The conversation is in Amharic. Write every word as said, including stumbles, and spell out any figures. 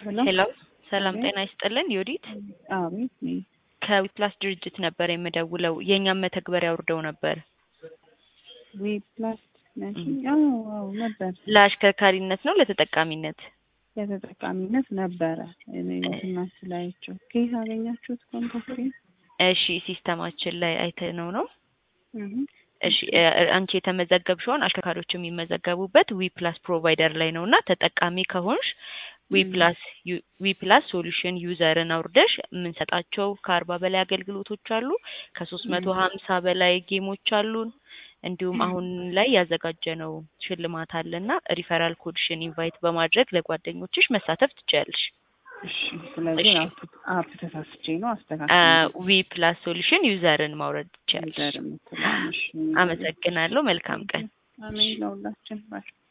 ሄሎ ሰላም ጤና ይስጥልን ዮዲት አቤት ነኝ። ከዊፕላስ ድርጅት ነበር የምደውለው የኛም መተግበሪያ አውርደው ነበር ዊፕላስ ነሽ? አዎ አዎ ነበር። ለአሽከርካሪነት ነው ለተጠቃሚነት? ለተጠቃሚነት ነበረ። እኔ እንትናችሁ ላይ አይቼው ከየት አገኛችሁት ኮንታክት? እሺ ሲስተማችን ላይ አይተነው ነው። እህ እሺ አንቺ የተመዘገብሽውን አሽከርካሪዎች የሚመዘገቡበት ዊፕላስ ፕሮቫይደር ላይ ነውና ተጠቃሚ ከሆንሽ ዊፕላስ ዊፕላስ ሶሉሽን ዩዘርን አውርደሽ የምንሰጣቸው ከአርባ በላይ አገልግሎቶች አሉ። ከሶስት መቶ ሀምሳ በላይ ጌሞች አሉን። እንዲሁም አሁን ላይ ያዘጋጀነው ሽልማት አለና ሪፈራል ኮድሽን ኢንቫይት በማድረግ ለጓደኞችሽ መሳተፍ ትችያለሽ። እሺ ስለዚህ አፕ አፕ ተሳስቼ ነው አስተካክላለሁ። ዊፕላስ ሶሉሽን ዩዘርን ማውረድ ትችያለሽ። ዩዘርን ትላለሽ። አመሰግናለሁ። መልካም ቀን። አሜን ለሁላችን ባይ